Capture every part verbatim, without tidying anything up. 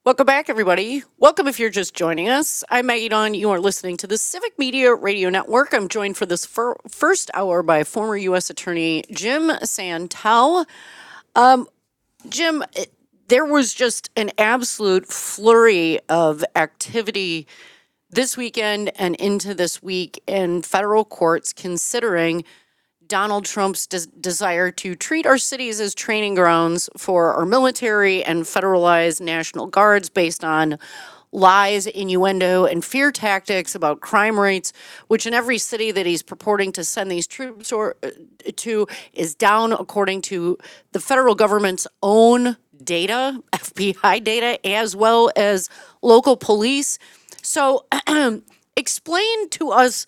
Welcome back, everybody. Welcome if you're just joining us. I'm Maggie Dawn. You are listening to the Civic Media Radio Network. I'm joined for this fir- first hour by former U S. Attorney Jim Santel. Um, Jim, it- there was just an absolute flurry of activity this weekend and into this week in federal courts considering Donald Trump's des- desire to treat our cities as training grounds for our military and federalize National Guards based on lies, innuendo, and fear tactics about crime rates, which in every city that he's purporting to send these troops or, uh, to is down according to the federal government's own data, F B I data, as well as local police. So explain to us,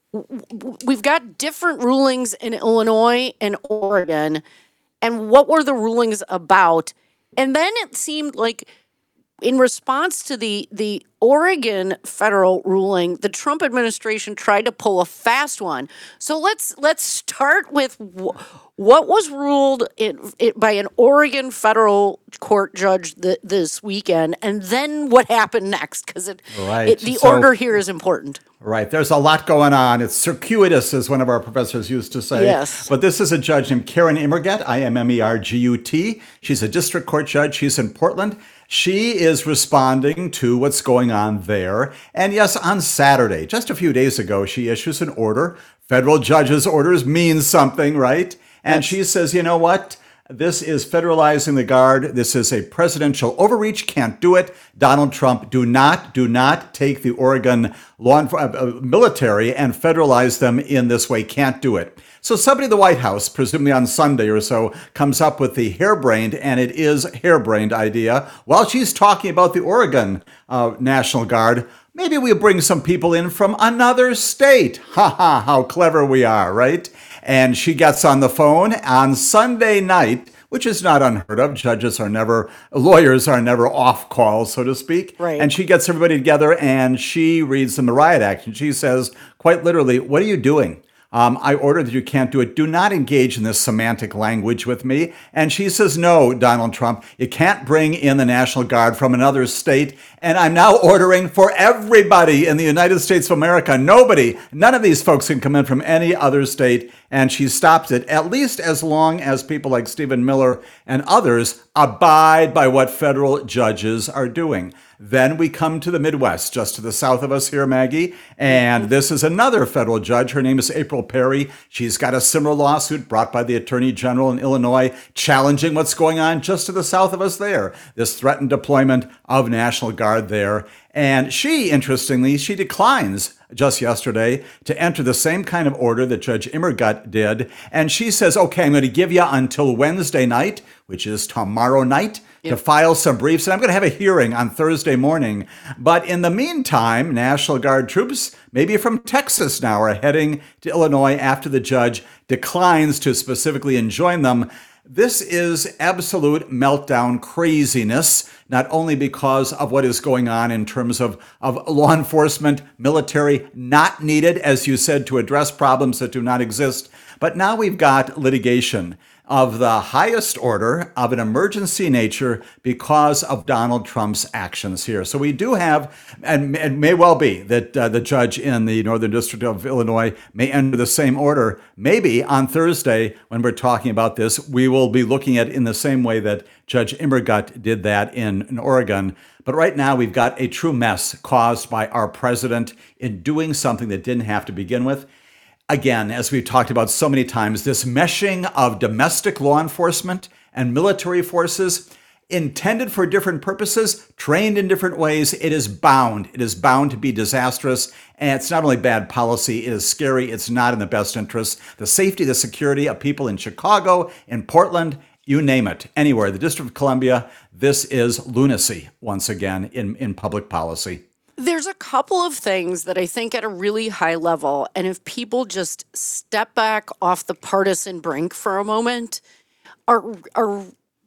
we've got different rulings in Illinois and Oregon, and what were the rulings about? And then it seemed like in response to the the Oregon federal ruling, the Trump administration tried to pull a fast one. So let's let's start with wh- what was ruled in, it, by an Oregon federal court judge th- this weekend, and then what happened next, because it, Right. it the So, order here is important. right. There's a lot going on. It's circuitous, as one of our professors used to say. Yes. But this is a judge named Karen Immergut, I M M E R G U T. She's a district court judge. She's in Portland. She is responding to what's going on there. And yes, on Saturday, just a few days ago, she issues an order. Federal judges' orders mean something, right? And Yes. she says, you know what? This is federalizing the Guard. This is a presidential overreach. Can't do it. Donald Trump, do not, do not take the Oregon law enf- uh, military and federalize them in this way. Can't do it. So somebody in the White House, presumably on Sunday or so, comes up with the harebrained, and it is harebrained idea, while she's talking about the Oregon uh, National Guard, maybe we'll bring some people in from another state. Ha ha, how clever we are, right? And she gets on the phone on Sunday night, which is not unheard of. Judges are never, lawyers are never off call, so to speak. Right. And she gets everybody together and she reads them the riot act. And she says, quite literally, what are you doing? Um, I order that you can't do it. Do not engage in this semantic language with me. And she says, no, Donald Trump, you can't bring in the National Guard from another state. And I'm now ordering for everybody in the United States of America. Nobody, none of these folks can come in from any other state. And she stops it, at least as long as people like Stephen Miller and others abide by what federal judges are doing. Then we come to the Midwest, just to the south of us here, Maggie. And this is another federal judge. Her name is April Perry. She's got a similar lawsuit brought by the Attorney General in Illinois, challenging what's going on just to the south of us there, this threatened deployment of National Guard there. And she, interestingly, she declines just yesterday to enter the same kind of order that Judge Immergut did. And she says, okay, I'm going to give you until Wednesday night, which is tomorrow night, to file some briefs, and I'm going to have a hearing on Thursday morning. But in the meantime, National Guard troops, maybe from Texas now, are heading to Illinois after the judge declines to specifically enjoin them. This is absolute meltdown craziness, not only because of what is going on in terms of, of law enforcement, military not needed, as you said, to address problems that do not exist, but now we've got litigation of the highest order of an emergency nature because of Donald Trump's actions here. So we do have, and it may well be that uh, the judge in the Northern District of Illinois may enter the same order. Maybe on Thursday, when we're talking about this, we will be looking at it in the same way that Judge Immergut did that in, in Oregon. But right now, we've got a true mess caused by our president in doing something that didn't have to begin with. Again, as we've talked about so many times, this meshing of domestic law enforcement and military forces intended for different purposes, trained in different ways, it is bound. It is bound to be disastrous. And it's not only bad policy, it is scary. It's not in the best interest. The safety, the security of people in Chicago, in Portland, you name it, anywhere, the District of Columbia, this is lunacy, once again, in, in public policy. There's a couple of things that I think at a really high level, and if people just step back off the partisan brink for a moment, are are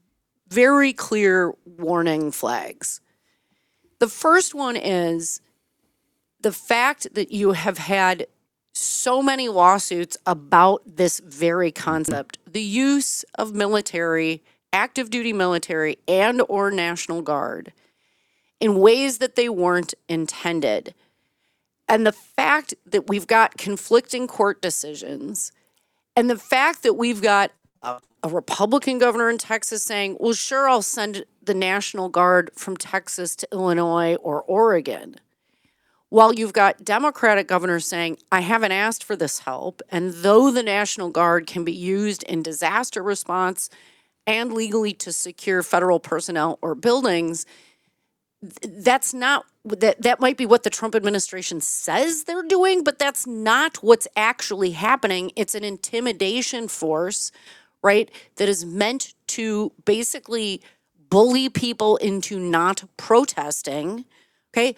very clear warning flags. The first one is the fact that you have had so many lawsuits about this very concept, the use of military, active duty military, and or National Guard in ways that they weren't intended. And the fact that we've got conflicting court decisions, and the fact that we've got a, a Republican governor in Texas saying, well, sure, I'll send the National Guard from Texas to Illinois or Oregon, while you've got Democratic governors saying, I haven't asked for this help, and though the National Guard can be used in disaster response and legally to secure federal personnel or buildings, that's not, that, that might be what the Trump administration says they're doing, but that's not what's actually happening. It's an intimidation force, right, that is meant to basically bully people into not protesting, okay?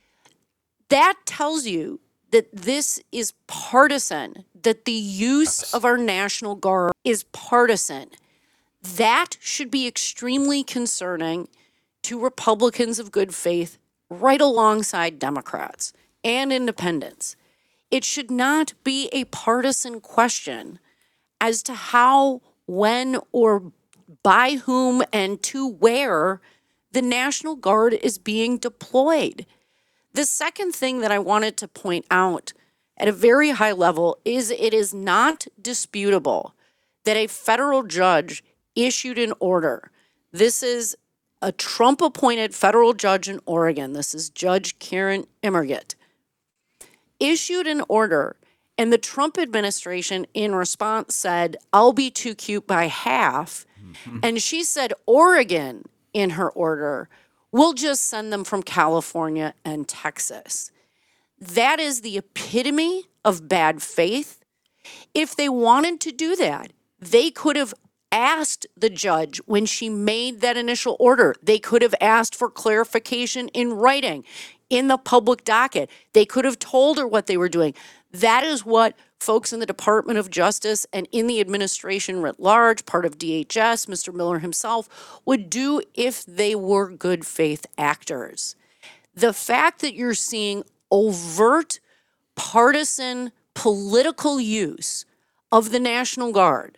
That tells you that this is partisan, that the use of our National Guard is partisan. That should be extremely concerning to Republicans of good faith right alongside Democrats and independents. It should not be a partisan question as to how, when, or by whom and to where the National Guard is being deployed. The second thing that I wanted to point out at a very high level is it is not disputable that a federal judge issued an order. This is a Trump-appointed federal judge in Oregon. This is Judge Karen Immergitt. Issued an order, and the Trump administration in response said, I'll be too cute by half. Mm-hmm. And she said Oregon in her order, we'll just send them from California and Texas. That is the epitome of bad faith. If they wanted to do that, they could have asked the judge when she made that initial order. They could have asked for clarification in writing, in the public docket. They could have told her what they were doing. That is what folks in the Department of Justice and in the administration writ large, part of D H S, Mister Miller himself, would do if they were good faith actors. The fact that you're seeing overt partisan political use of the National Guard,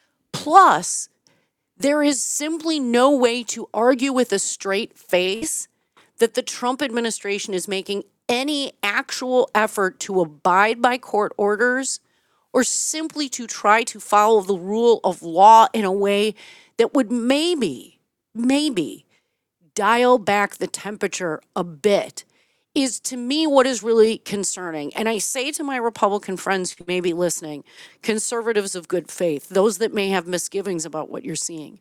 plus there is simply no way to argue with a straight face that the Trump administration is making any actual effort to abide by court orders or simply to try to follow the rule of law in a way that would maybe, maybe dial back the temperature a bit is, to me, what is really concerning. And I say to my Republican friends who may be listening, conservatives of good faith, those that may have misgivings about what you're seeing,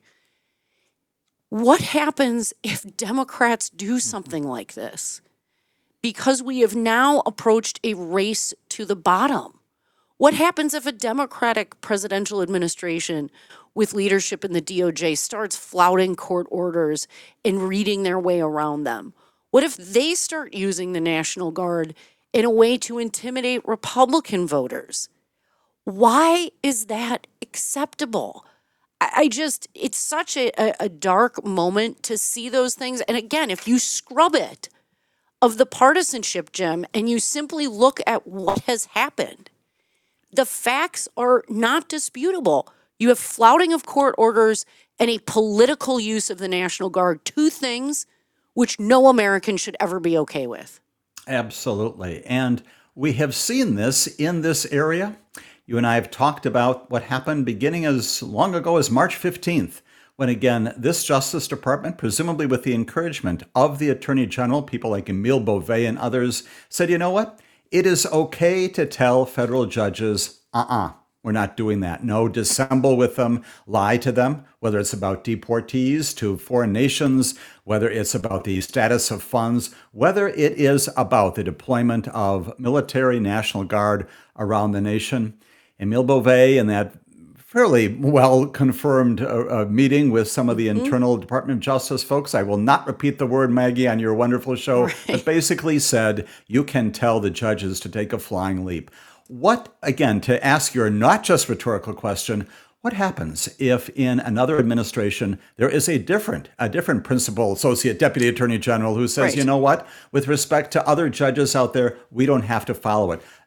what happens if Democrats do something like this? Because we have now approached a race to the bottom. What happens if a Democratic presidential administration with leadership in the D O J starts flouting court orders and reading their way around them? What if they start using the National Guard in a way to intimidate Republican voters? Why is that acceptable? I just, it's such a, a dark moment to see those things. And again, if you scrub it of the partisanship, Jim, and you simply look at what has happened, the facts are not disputable. You have flouting of court orders and a political use of the National Guard, two things which no American should ever be okay with. Absolutely. And we have seen this in this area. You and I have talked about what happened beginning as long ago as March fifteenth, when again, this Justice Department, presumably with the encouragement of the Attorney General, people like Emile Beauvais and others, said, you know what? It is okay to tell federal judges, uh-uh, we're not doing that. No, dissemble with them, lie to them, whether it's about deportees to foreign nations, whether it's about the status of funds, whether it is about the deployment of military National Guard around the nation. Emile Beauvais in that fairly well-confirmed uh, uh, meeting with some of the mm-hmm. internal Department of Justice folks. I will not repeat the word, Maggie, on your wonderful show, right. but basically said, you can tell the judges to take a flying leap. What, again, to ask your not just rhetorical question, what happens if in another administration there is a different, a different principal associate deputy attorney general who says, right. you know what, with respect to other judges out there, we don't have to follow it.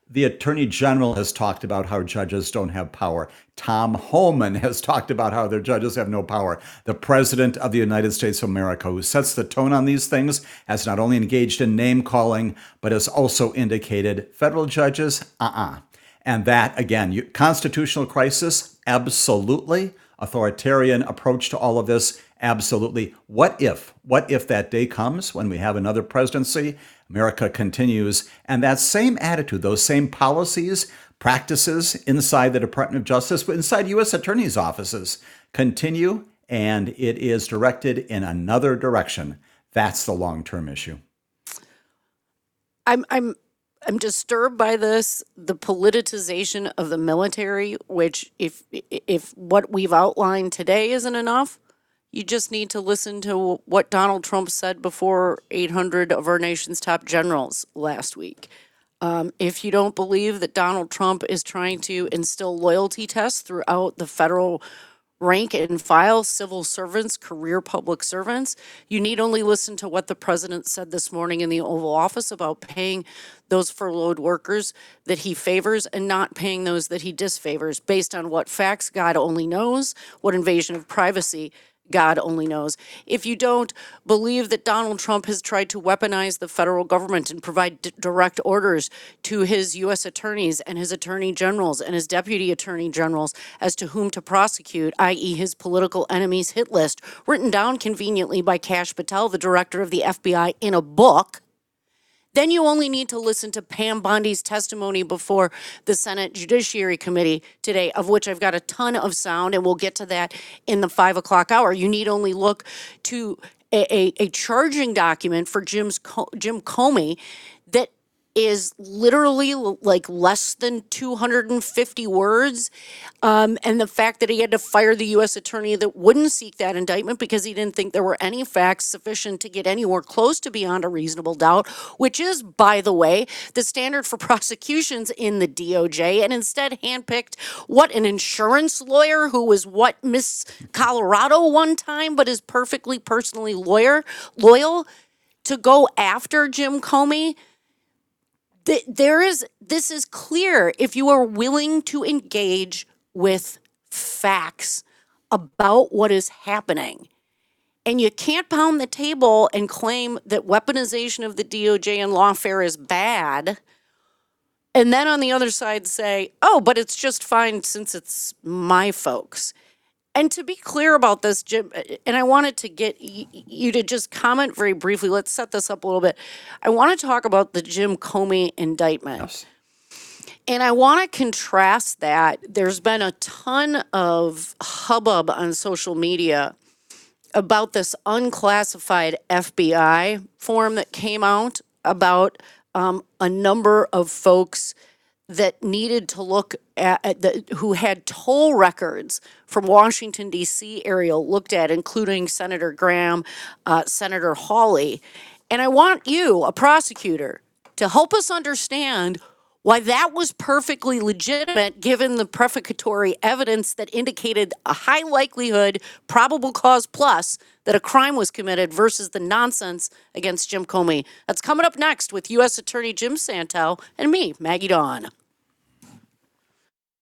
The Attorney General has talked about how judges don't have power. Tom Homan has talked about how their judges have no power. The President of the United States of America, who sets the tone on these things, has not only engaged in name calling, but has also indicated federal judges, uh-uh. And that, again, you, constitutional crisis, absolutely. Authoritarian approach to all of this, absolutely. What if? What if that day comes when we have another presidency? America continues, and that same attitude, those same policies, practices inside the Department of Justice, but inside U S attorneys' offices continue, and it is directed in another direction. That's the long-term issue. I'm I'm I'm disturbed by this, the politicization of the military, which if if what we've outlined today isn't enough, you just need to listen to what Donald Trump said before eight hundred of our nation's top generals last week. Um, if you don't believe that Donald Trump is trying to instill loyalty tests throughout the federal rank and file civil servants, career public servants, you need only listen to what the president said this morning in the Oval Office about paying those furloughed workers that he favors and not paying those that he disfavors based on what facts God only knows, what invasion of privacy God only knows. If you don't believe that Donald Trump has tried to weaponize the federal government and provide d- direct orders to his U S attorneys and his attorney generals and his deputy attorney generals as to whom to prosecute, that is his political enemies hit list, written down conveniently by Kash Patel, the director of the F B I, in a book, then you only need to listen to Pam Bondi's testimony before the Senate Judiciary Committee today, of which I've got a ton of sound, and we'll get to that in the five o'clock hour. You need only look to a, a, a charging document for Jim's Jim Comey that is literally like less than two hundred fifty words. Um, and the fact that he had to fire the U S attorney that wouldn't seek that indictment because he didn't think there were any facts sufficient to get anywhere close to beyond a reasonable doubt, which is, by the way, the standard for prosecutions in the D O J, and instead handpicked what, an insurance lawyer who was what, Miss Colorado one time, but is perfectly personally lawyer loyal to go after Jim Comey. There is, this is clear. If you are willing to engage with facts about what is happening, and you can't pound the table and claim that weaponization of the D O J and lawfare is bad, and then on the other side say, oh, but it's just fine since it's my folks. And to be clear about this, Jim, and I wanted to get y- you to just comment very briefly. Let's set this up a little bit. I want to talk about the Jim Comey indictment. Yes. And I want to contrast that. There's been a ton of hubbub on social media about this unclassified F B I form that came out about um, a number of folks that needed to look at, at the, who had toll records from Washington, D C area looked at, including Senator Graham, uh, Senator Hawley. And I want you, a prosecutor, to help us understand why that was perfectly legitimate given the prefatory evidence that indicated a high likelihood, probable cause plus, that a crime was committed versus the nonsense against Jim Comey. That's coming up next with U S Attorney Jim Santel and me, Maggie Dawn.